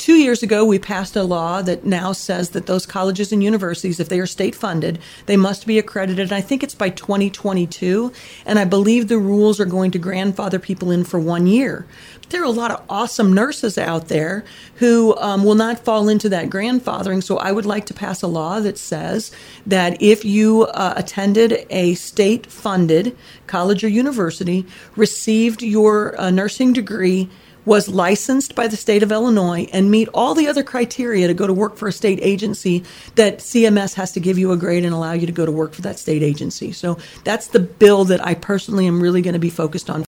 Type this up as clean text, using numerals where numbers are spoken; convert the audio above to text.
2 years ago, we passed a law that now says that those colleges and universities, if they are state funded, they must be accredited. I think it's by 2022, and I believe the rules are going to grandfather people in for 1 year. There are a lot of awesome nurses out there who will not fall into that grandfathering. So I would like to pass a law that says that if you attended a state-funded college or university, received your nursing degree, was licensed by the state of Illinois, and meet all the other criteria to go to work for a state agency, that CMS has to give you a grade and allow you to go to work for that state agency. So that's the bill that I personally am really going to be focused on.